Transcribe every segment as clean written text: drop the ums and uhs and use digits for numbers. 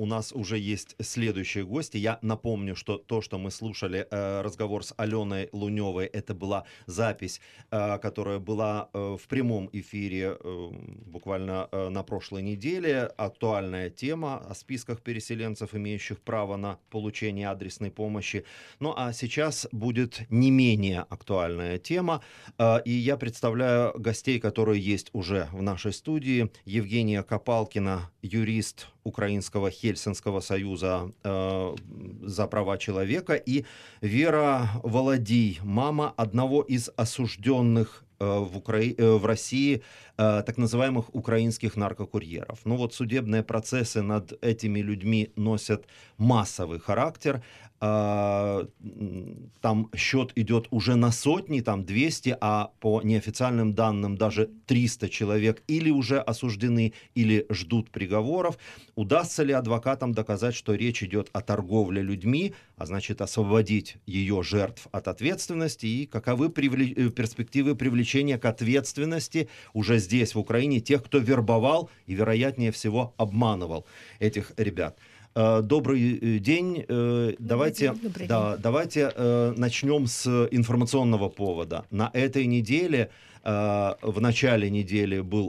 у нас уже есть следующие гости. Я напомню, что то, что мы слушали, разговор с Аленой Луневой, это была запись, которая была в прямом эфире буквально на прошлой неделе. Актуальная тема о списках переселенцев, имеющих право на получение адресной помощи. Ну а сейчас будет не менее актуальная тема. И я представляю гостей, которые есть уже в нашей студии. Евгения Копалкина, юрист Украинского Хельсинского союза за права человека, и Вера Володей, мама одного из осужденных в России так называемых украинских наркокурьеров. Ну вот судебные процессы над этими людьми носят массовый характер. Там счет идет уже на сотни, там 200, а по неофициальным данным даже 300 человек или уже осуждены, или ждут приговоров. Удастся ли адвокатам доказать, что речь идет о торговле людьми, а значит освободить ее жертв от ответственности, и каковы перспективы привлечения к ответственности уже здесь, в Украине, тех, кто вербовал и, вероятнее всего, обманывал этих ребят. Добрый день. Давайте начнем с информационного повода. На этой неделе, в начале недели был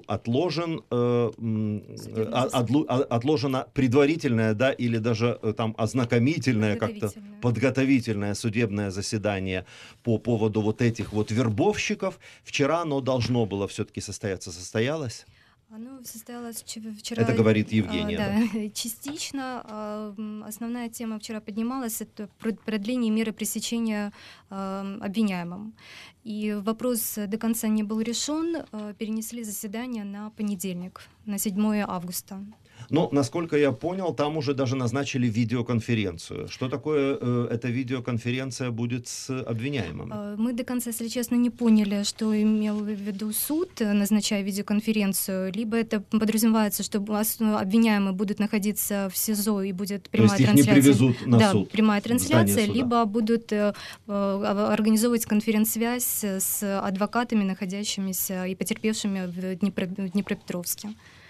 отложено предварительное, да, или даже там ознакомительное, как-то подготовительное судебное заседание по поводу вот этих вот вербовщиков. Вчера оно должно было все-таки состояться. Состоялось? Оно состоялось вчера. Это говорит Евгения. Да, частично. Основная тема вчера поднималась, это продление меры пресечения обвиняемым. И вопрос до конца не был решен. Перенесли заседание на понедельник, на 7 августа. Но, насколько я понял, там уже даже назначили видеоконференцию. Что такое эта видеоконференция будет с обвиняемыми? Мы до конца, если честно, не поняли, что имел в виду суд, назначая видеоконференцию. Либо это подразумевается, что обвиняемые будут находиться в СИЗО и будет прямая трансляция. То есть их не привезут на суд? Да, прямая трансляция, либо будут организовывать конференц-связь с адвокатами, находящимися и потерпевшими в Днепропетровске.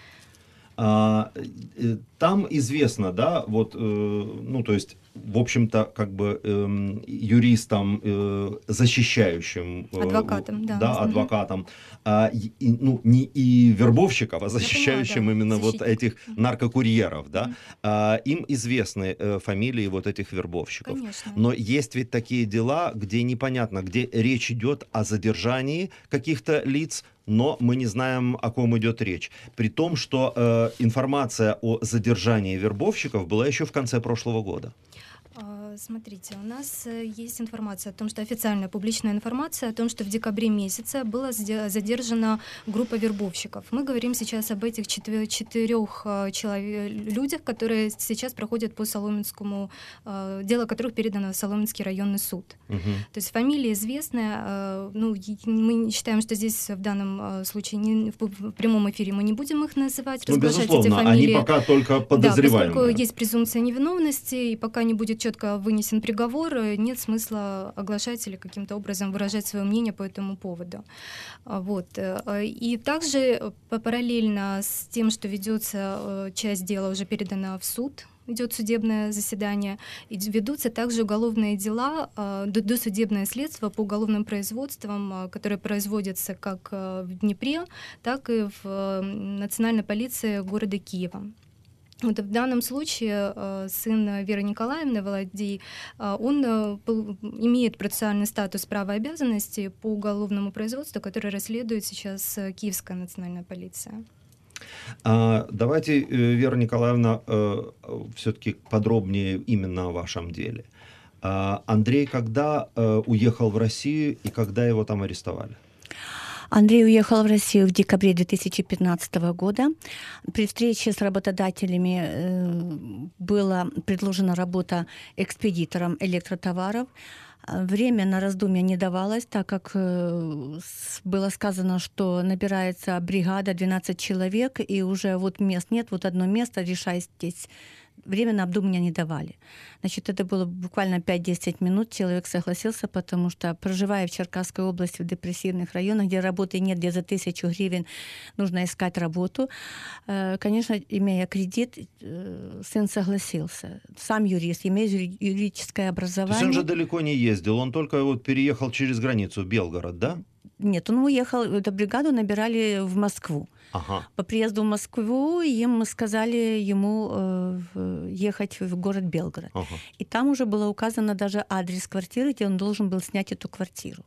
Там известно, да, вот, ну, то есть, в общем-то, как бы юристам, защищающим... Адвокатам, да. Адвокатам, ну, не и вербовщиков, а защищающим именно вот этих наркокурьеров, да, им известны фамилии вот этих вербовщиков. Конечно. Но есть ведь такие дела, где непонятно, где речь идет о задержании каких-то лиц, но мы не знаем, о ком идет речь. При том, что информация о задержании вербовщиков была еще в конце прошлого года. Смотрите, у нас есть информация о том, что официальная публичная информация о том, что в декабре месяце была задержана группа вербовщиков. Мы говорим сейчас об этих четырех людях, которые сейчас проходят по Соломенскому, дело которых передано в Соломенский районный суд. Угу. То есть фамилия известная. Ну, мы считаем, что здесь в данном случае в прямом эфире мы не будем их называть, разглашать эти фамилии. Они пока только подозреваемые. Да, поскольку есть презумпция невиновности, и пока не будет четко вынесен приговор, нет смысла оглашать или каким-то образом выражать свое мнение по этому поводу. Вот. И также параллельно с тем, что ведется часть дела, уже передана в суд, идет судебное заседание, и ведутся также уголовные дела, досудебное следствие по уголовным производствам, которые производятся как в Днепре, так и в национальной полиции города Киева. Вот в данном случае сын Веры Николаевны, Володей, он имеет процессуальный статус права и обязанности по уголовному производству, которое расследует сейчас Киевская национальная полиция. Давайте, Вера Николаевна, все-таки подробнее именно о вашем деле. Андрей когда уехал в Россию и когда его там арестовали? Андрей уехал в Россию в декабре 2015 года. При встрече с работодателями была предложена работа экспедитором электротоваров. Время на раздумья не давалось, так как было сказано, что набирается бригада 12 человек, и уже вот мест нет, вот одно место, решайтесь время на обдумывание не давали. Значит, это было буквально 5-10 минут, человек согласился, потому что, проживая в Черкасской области, в депрессивных районах, где работы нет, где за 1000 гривен нужно искать работу, конечно, имея кредит, сын согласился. Сам юрист, имеет юридическое образование. То есть он же далеко не ездил, он только вот переехал через границу в Белгород, да? Нет, он уехал, эту бригаду набирали в Москву. Ага. По приезду в Москву им сказали ему ехать в город Белгород. Ага. И там уже было указано даже адрес квартиры, где он должен был снять эту квартиру.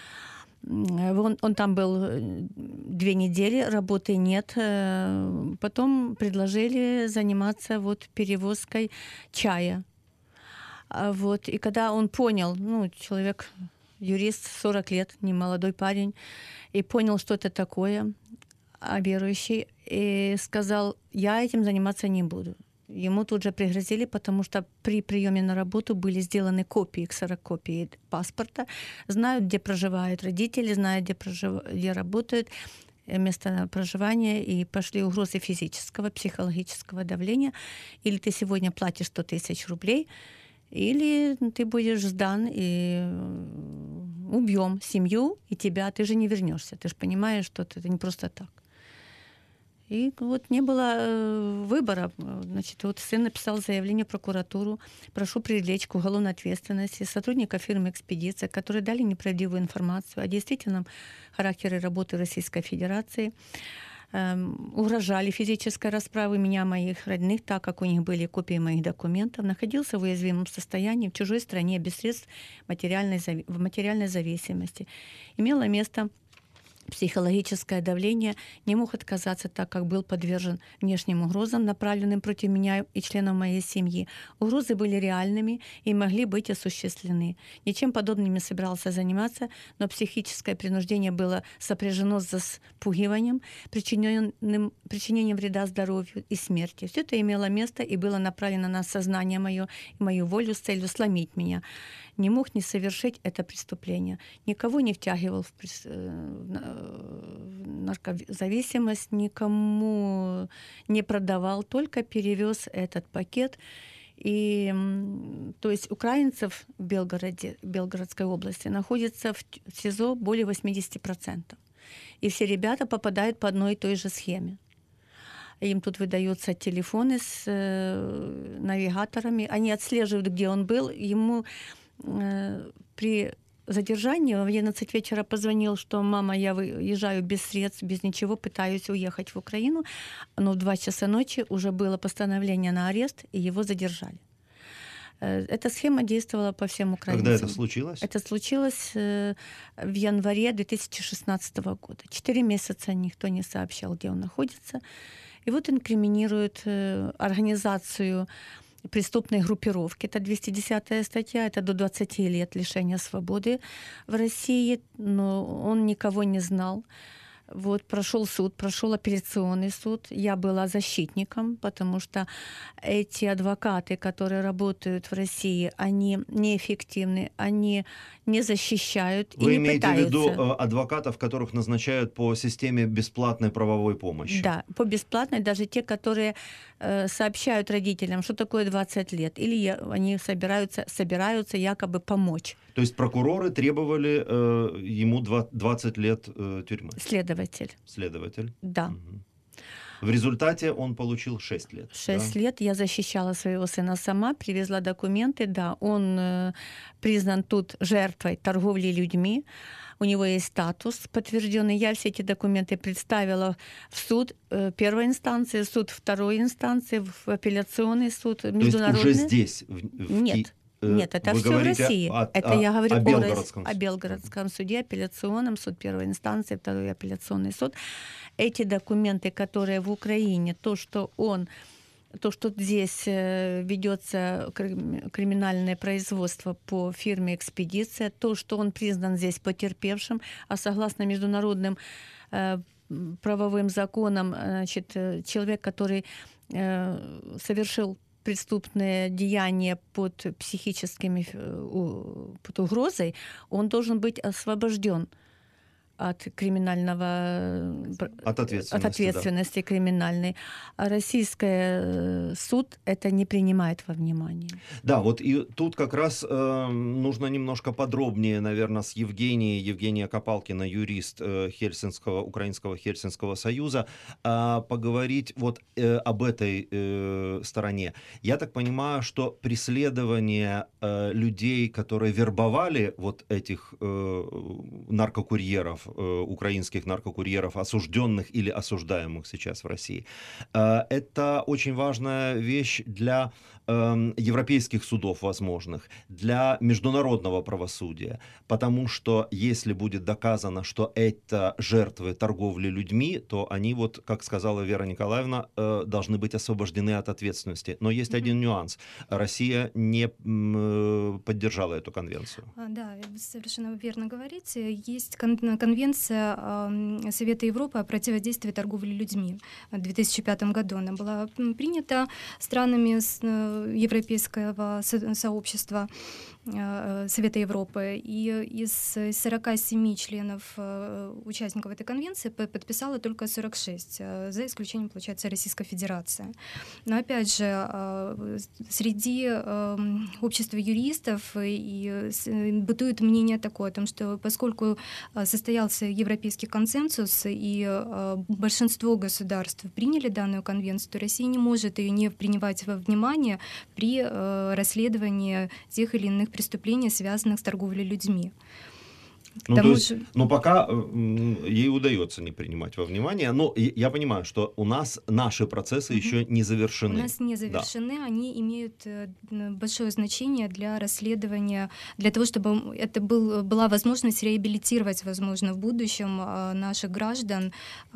Он там был 2 недели, работы нет. Потом предложили заниматься вот перевозкой чая. Вот. И когда он понял, человек, юрист, 40 лет, не молодой парень, и понял, что это такое, верующий, и сказал, я этим заниматься не буду. Ему тут же пригрозили, потому что при приеме на работу были сделаны копии, ксерокопии паспорта, знают, где проживают родители, знают, где работают, место проживания, и пошли угрозы физического, психологического давления. Или ты сегодня платишь 100 000 рублей, или ты будешь сдан, и убьем семью и тебя, ты же не вернешься. Ты же понимаешь, что это не просто так. И вот не было выбора. Значит, вот сын написал заявление в прокуратуру, прошу привлечь к уголовной ответственности сотрудников фирмы «Экспедиция», которые дали неправдивую информацию о действительном характере работы Российской Федерации, угрожали физической расправой меня, моих родных, так как у них были копии моих документов, находился в уязвимом состоянии в чужой стране без средств в материальной зависимости. Имело место психологическое давление, не мог отказаться, так как был подвержен внешним угрозам, направленным против меня и членов моей семьи. Угрозы были реальными и могли быть осуществлены. Ничем подобным не собирался заниматься, но психическое принуждение было сопряжено с запугиванием, причинением вреда здоровью и смерти. Все это имело место и было направлено на сознание мое и мою волю с целью сломить меня. Не мог не совершить это преступление. Никого не втягивал в наркозависимость, никому не продавал, только перевез этот пакет. И, то есть украинцев в Белгородской области находится в СИЗО более 80%. И все ребята попадают по одной и той же схеме. Им тут выдаются телефоны с навигаторами, они отслеживают, где он был. Ему при задержании в 11 вечера позвонил, что мама, я выезжаю без средств, без ничего, пытаюсь уехать в Украину. Но в 2 часа ночи уже было постановление на арест, и его задержали. Эта схема действовала по всем украинцам. Когда это случилось? Это случилось в январе 2016 года. 4 месяца никто не сообщал, где он находится. И вот инкриминируют организацию преступной группировки. Это 210 статья, это до 20 лет лишения свободы в России, но он никого не знал. Вот, прошел суд, прошел апелляционный суд. Я была защитником, потому что эти адвокаты, которые работают в России, они неэффективны, они не защищают Вы и не пытаются. Вы имеете в виду адвокатов, которых назначают по системе бесплатной правовой помощи? Да, по бесплатной, даже те, которые сообщают родителям, что такое 20 лет, или они собираются якобы помочь. То есть прокуроры требовали ему 20 лет тюрьмы? Следователь. Да. Угу. В результате он получил 6 лет. 6 лет. Я защищала своего сына сама, привезла документы. Да, он признан тут жертвой торговли людьми. У него есть статус подтвержденный. Я все эти документы представила в суд первой инстанции, суд второй инстанции, в апелляционный суд международный. То есть уже здесь? Нет, это все в России. Я говорю о Белгородском суде, апелляционном, суд первой инстанции, второй апелляционный суд. Эти документы, которые в Украине, то, что здесь ведется криминальное производство по фирме «Экспедиция», то, что он признан здесь потерпевшим, а согласно международным правовым законам, значит, человек, который совершил преступное деяние под под угрозой, он должен быть освобожден от криминального... От ответственности да. Криминальной. А российский суд это не принимает во внимание. Да, вот и тут как раз нужно немножко подробнее, наверное, с Евгения Копалкина, юрист Украинского Хельсинского союза, поговорить вот об этой стороне. Я так понимаю, что преследование людей, которые вербовали вот этих наркокурьеров, украинских наркокурьеров, осужденных или осуждаемых сейчас в России, это очень важная вещь для европейских судов возможных, для международного правосудия, потому что если будет доказано, что это жертвы торговли людьми, то они, вот, как сказала Вера Николаевна, должны быть освобождены от ответственности. Но есть один нюанс. Россия не поддержала эту конвенцию. Да, вы совершенно верно говорите. Есть конвенция Совета Европы о противодействии торговли людьми. В 2005 году она была принята странами Европейского сообщества Совета Европы, и из 47 членов участников этой конвенции подписала только 46, за исключением, получается, Российской Федерации. Но опять же, среди общества юристов и бытует мнение такое, о том, что поскольку состоялся европейский консенсус и большинство государств приняли данную конвенцию, то Россия не может ее не принимать во внимание при расследовании тех или иных преступлений, связанных с торговлей людьми. Но пока ей удается не принимать во внимание. Но я понимаю, что у нас наши процессы еще не завершены. У нас не завершены, да. Они имеют большое значение для расследования, для того, чтобы это была возможность реабилитировать, возможно, в будущем наших граждан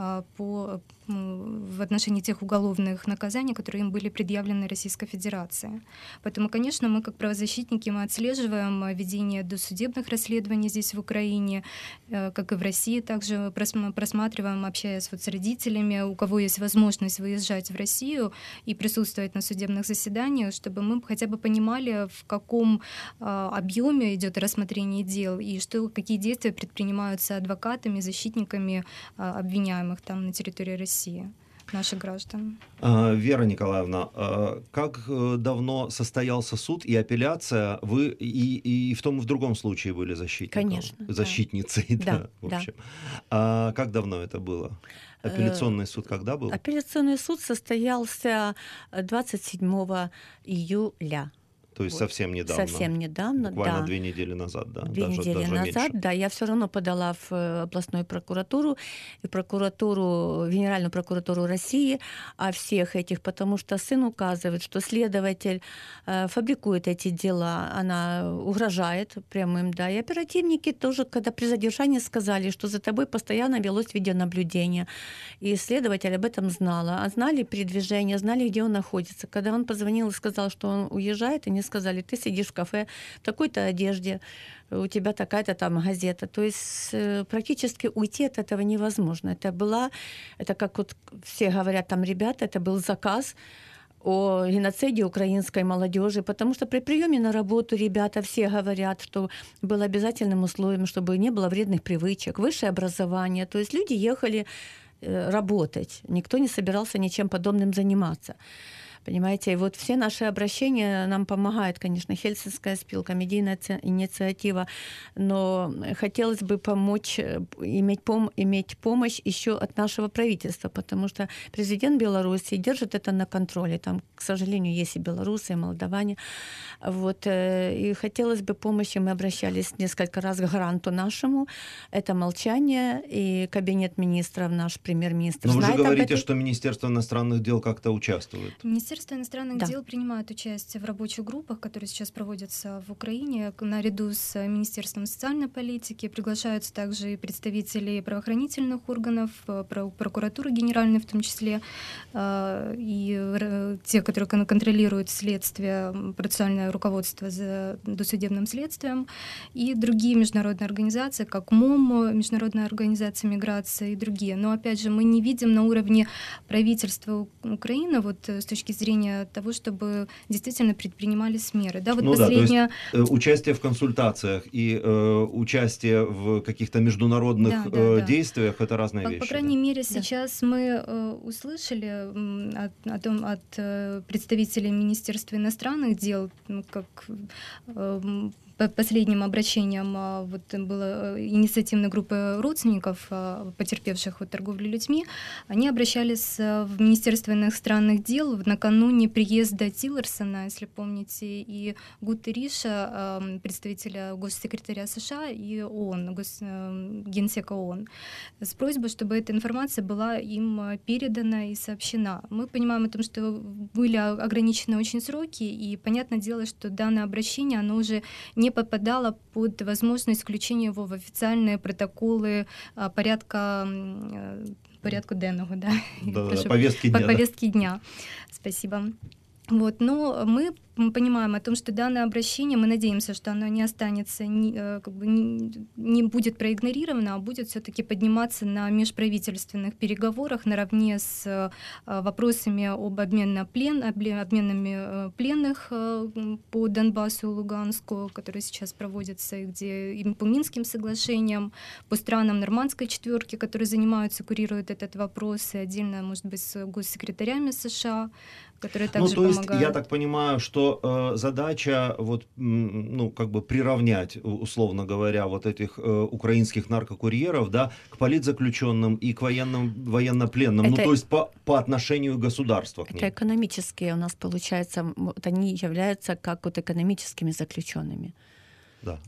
в отношении тех уголовных наказаний, которые им были предъявлены Российской Федерацией. Поэтому, конечно, мы, как правозащитники, мы отслеживаем ведение досудебных расследований здесь, в Украине, как и в России. Также просматриваем, общаясь вот с родителями, у кого есть возможность выезжать в Россию и присутствовать на судебных заседаниях, чтобы мы хотя бы понимали, в каком объеме идет рассмотрение дел и какие действия предпринимаются адвокатами, защитниками обвиняемых там на территории России, наших граждан. Вера Николаевна, как давно состоялся суд и апелляция? Вы и в том и в другом случае были защитником? Конечно. Защитницей, да, в общем. Как давно это было? Апелляционный суд когда был? Апелляционный суд состоялся 27 июля. То есть совсем недавно. Совсем недавно, буквально да. 2 недели назад, да. 2 недели назад, меньше. Да. Я все равно подала в областную прокуратуру и Генеральную прокуратуру России о всех этих, потому что сын указывает, что следователь фабрикует эти дела, она угрожает прямым, да. И оперативники тоже, когда при задержании сказали, что за тобой постоянно велось видеонаблюдение. И следователь об этом знала. А знали передвижение, знали, где он находится. Когда он позвонил и сказал, что он уезжает, они сказали, ты сидишь в кафе в такой-то одежде, у тебя такая-то там газета. То есть практически уйти от этого невозможно. Это как вот все говорят там ребята, это был заказ о геноциде украинской молодежи, потому что при приеме на работу ребята все говорят, что было обязательным условием, чтобы не было вредных привычек, высшее образование. То есть люди ехали работать, никто не собирался ничем подобным заниматься. Понимаете, и вот все наши обращения нам помогают, конечно, Хельсинская спилка, медийная инициатива, но хотелось бы помочь, иметь помощь еще от нашего правительства, потому что президент Беларуси держит это на контроле. Там, к сожалению, есть и белорусы, и молдаване. Вот, и хотелось бы помощи, мы обращались несколько раз к гаранту нашему. Это молчание, и кабинет министров, наш премьер-министр. Но вы же говорите, что Министерство иностранных дел как-то участвует. Министерство иностранных дел принимает участие в рабочих группах, которые сейчас проводятся в Украине, наряду с Министерством социальной политики. Приглашаются также и представители правоохранительных органов, прокуратуры генеральной в том числе, и те, которые контролируют следствие, процессуальное руководство за досудебным следствием, и другие международные организации, как МОМ, Международная организация миграции и другие. Но, опять же, мы не видим на уровне правительства Украины, вот с точки зрения зрения того, чтобы действительно предпринимались меры. Да, вот Ну последняя... да, то есть участие в консультациях и участие в каких-то международных действиях — это разные вещи. По крайней мере, сейчас мы услышали от представителей Министерства иностранных дел, как по последним обращениям вот была инициативной группы родственников потерпевших от торговли людьми, они обращались в Министерство иностранных дел накануне приезда Тиллерсона, если помните, и Гутерриша, представителя госсекретаря США, и ООН, генсека ООН, с просьбой, чтобы эта информация была им передана и сообщена. Мы понимаем о том, что были ограничены очень сроки, и понятное дело, что данное обращение, оно уже не попадало под возможность включения его в официальные протоколы порядка денного, да? Повестки дня. Спасибо. Вот, но мы понимаем о том, что данное обращение, мы надеемся, что оно не останется, не будет проигнорировано, а будет все-таки подниматься на межправительственных переговорах наравне с вопросами об обменами пленных по Донбассу и Луганску, которые сейчас проводятся, где и по Минским соглашениям, по странам Нормандской четверки, которые занимаются, курируют этот вопрос, и отдельно, может быть, с госсекретарями США, которые также помогают. То есть я так понимаю, что задача вот, ну, как бы приравнять, условно говоря, вот этих украинских наркокурьеров, да, к политзаключенным и к военнопленным, ну, то есть по отношению государства к ним. Это экономические у нас, получается, вот они являются как вот экономическими заключенными. Да,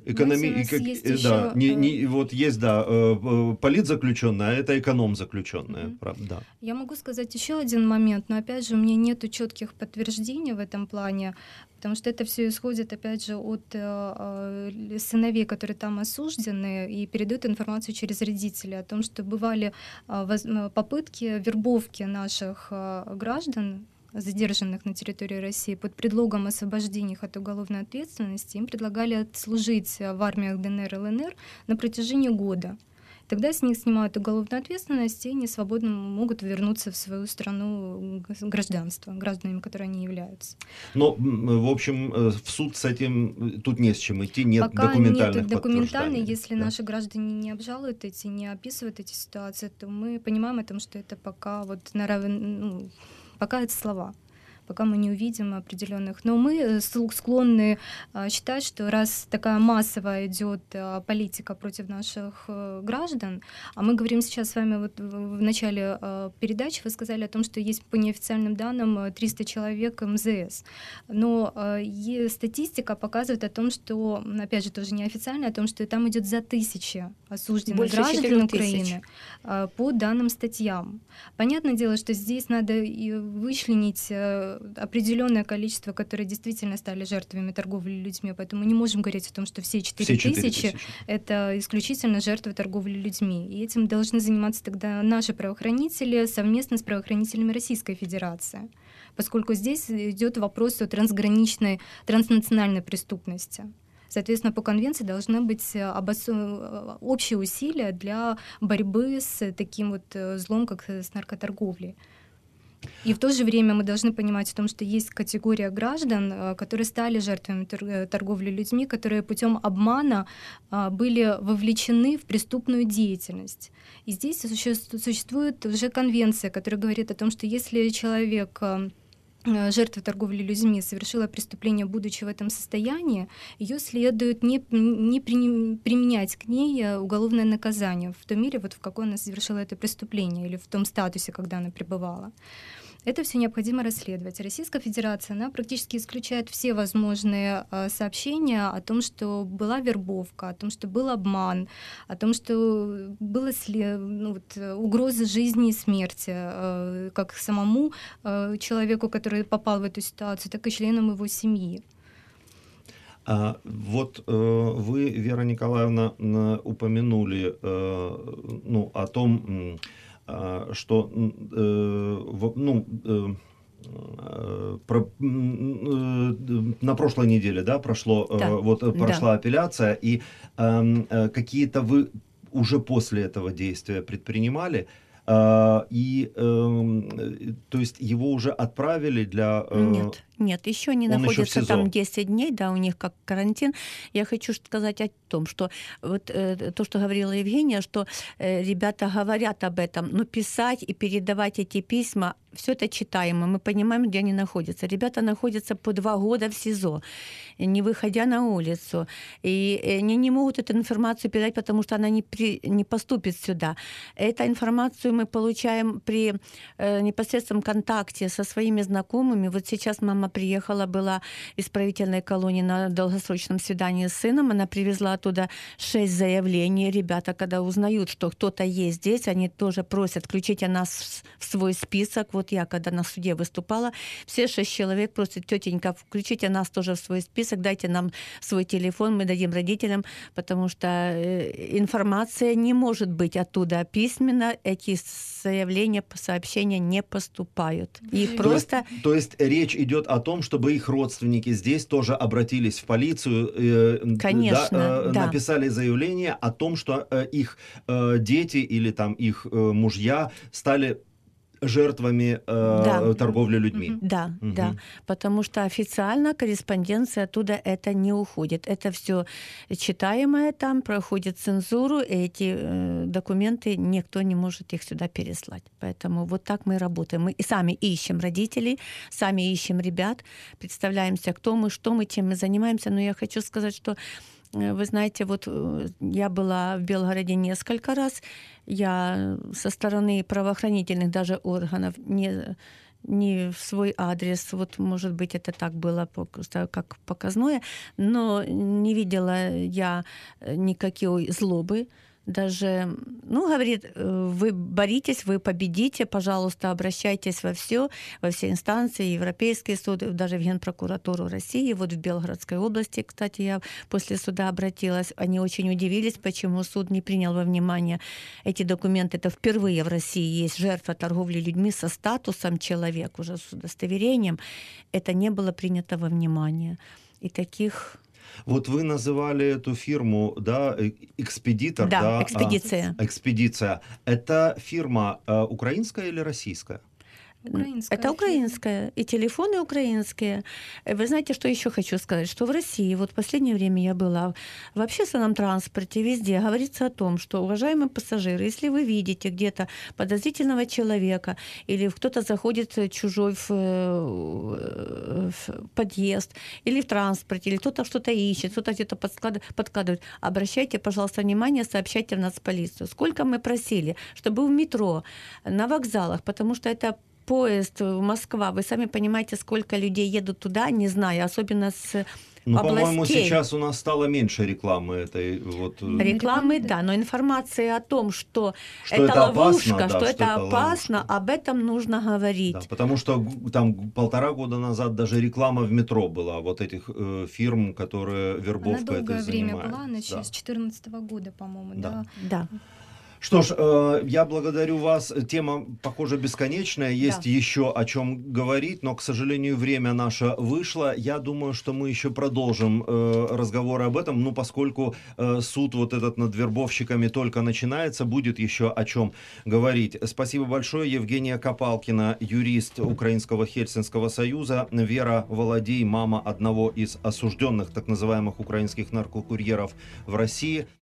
вот есть, политзаключенные, а это эконом-заключенные. Да. Я могу сказать еще один момент, но опять же у меня нету четких подтверждений в этом плане, потому что это все исходит, опять же, от сыновей, которые там осуждены, и передают информацию через родителей о том, что бывали попытки вербовки наших граждан, задержанных на территории России, под предлогом освобождения их от уголовной ответственности, им предлагали отслужить в армиях ДНР и ЛНР на протяжении года. Тогда с них снимают уголовную ответственность, и они свободно могут вернуться в свою страну гражданами, которые они являются. Но, в общем, в суд с этим тут не с чем идти, нет документальных подтверждений. Если наши граждане не обжалуют не описывают эти ситуации, то мы понимаем о том, что это пока пока это слова, пока мы не увидим определенных. Но мы склонны считать, что раз такая массовая идет политика против наших граждан, а мы говорим сейчас с вами, вот в начале передачи вы сказали о том, что есть по неофициальным данным 300 человек МЗС. Но статистика показывает о том, что, опять же, тоже неофициально, о том, что там идет за 1000 осужденных граждан Украины по данным статьям. Понятное дело, что здесь надо и вычленить определенное количество, которые действительно стали жертвами торговли людьми, поэтому мы не можем говорить о том, что все 4000 это исключительно жертвы торговли людьми. И этим должны заниматься тогда наши правоохранители совместно с правоохранителями Российской Федерации, поскольку здесь идет вопрос о трансграничной, транснациональной преступности. Соответственно, по конвенции должны быть общие усилия для борьбы с таким вот злом, как с наркоторговлей. И в то же время мы должны понимать о том, что есть категория граждан, которые стали жертвами торговли людьми, которые путем обмана были вовлечены в преступную деятельность. И здесь существует уже конвенция, которая говорит о том, что если человек, жертва торговли людьми, совершила преступление, будучи в этом состоянии, ее следует не применять к ней уголовное наказание в той мере, вот в какой она совершила это преступление или в том статусе, когда она пребывала. Это все необходимо расследовать. Российская Федерация, она практически исключает все возможные сообщения о том, что была вербовка, о том, что был обман, о том, что была угроза жизни и смерти как самому человеку, который попал в эту ситуацию, так и членам его семьи. Вот вы, Вера Николаевна, упомянули о том, что на прошлой неделе, да, прошла апелляция, и какие-то вы уже после этого действия предпринимали То есть его уже отправили для... Нет, еще они находятся там 10 дней, да, у них как карантин. Я хочу сказать о том, что вот то, что говорила Евгения, что ребята говорят об этом, но писать и передавать эти письма, все это читаемо, мы понимаем, где они находятся. Ребята находятся по 2 года в СИЗО, не выходя на улицу. И они не могут эту информацию передать, потому что она не поступит сюда. Эту информацию мы получаем при непосредственном контакте со своими знакомыми. Вот сейчас мама приехала, была в исправительной колонии на долгосрочном свидании с сыном. Она привезла оттуда 6 заявлений. Ребята, когда узнают, что кто-то есть здесь, они тоже просят, включите нас в свой список. Вот я, когда на суде выступала, все 6 человек просят, тетенька, включите нас тоже в свой список, дайте нам свой телефон, мы дадим родителям, потому что информация не может быть оттуда письменно, эти заявления, сообщения не поступают. И просто... То есть речь идет о том, чтобы их родственники здесь тоже обратились в полицию, конечно, да. Написали заявление о том, что их дети или там их мужья стали жертвами торговли людьми. Да, да, потому что официально корреспонденция оттуда это не уходит. Это все читаемое там, проходит цензуру, и эти документы никто не может их сюда переслать. Поэтому вот так мы работаем. Мы и сами ищем родителей, сами ищем ребят, представляемся, кто мы, что мы, чем мы занимаемся. Но я хочу сказать, что вы знаете, вот я была в Белгороде несколько раз, я со стороны правоохранительных даже органов не в свой адрес, вот, может быть, это так было как показное, но не видела я никакой злобы. Даже, говорит, вы боритесь, вы победите, пожалуйста, обращайтесь во все инстанции, Европейский суд, даже в Генпрокуратуру России. Вот в Белгородской области, кстати, я после суда обратилась. Они очень удивились, почему суд не принял во внимание эти документы. Это впервые в России есть жертва торговли людьми со статусом человека, уже с удостоверением. Это не было принято во внимание. И таких... Вот вы называли эту фирму, да, экспедитор, да? Экспедиция. Экспедиция. Это фирма украинская или российская? Украинская. Это украинская, и телефоны украинские. Вы знаете, что еще хочу сказать? Что в России, вот в последнее время я была в общественном транспорте, везде говорится о том, что, уважаемые пассажиры, если вы видите где-то подозрительного человека, или кто-то заходит чужой в подъезд, или в транспорте, или кто-то что-то ищет, кто-то где-то подкладывает, обращайте, пожалуйста, внимание, сообщайте в нацполицию. Сколько мы просили, чтобы в метро, на вокзалах, потому что это поезд Москва, вы сами понимаете, сколько людей едут туда, не знаю, особенно с областей. По-моему, сейчас у нас стало меньше рекламы этой. Вот... Рекламы, да, но информация о том, что это ловушка, опасно, что это опасно, об этом нужно говорить. Да, потому что там 1,5 года назад даже реклама в метро была, вот этих фирм, которые вербовкой этой занимаются. Она долгое время была, начиная с 2014 года, по-моему, да. Да. Что ж, я благодарю вас. Тема, похоже, бесконечная. Есть еще о чем говорить, но, к сожалению, время наше вышло. Я думаю, что мы еще продолжим разговоры об этом, поскольку суд вот этот над вербовщиками только начинается, будет еще о чем говорить. Спасибо большое. Евгения Копалкина, юрист Украинского Хельсинского союза, Вера Володей, мама одного из осужденных так называемых украинских наркокурьеров в России.